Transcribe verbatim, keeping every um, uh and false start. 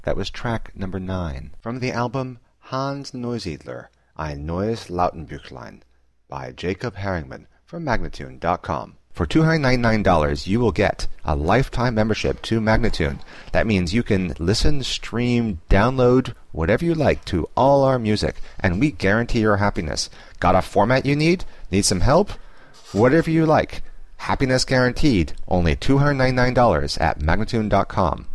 That was track number nine from the album Hans Neusiedler, Ein neues Lautenbüchlein by Jacob Herringman from Magnatune dot com. For two hundred ninety-nine dollars, you will get a lifetime membership to Magnatune. That means you can listen, stream, download, whatever you like to all our music, and we guarantee your happiness. Got a format you need? Need some help? Whatever you like. Happiness guaranteed. Only two hundred ninety-nine dollars at Magnatune dot com.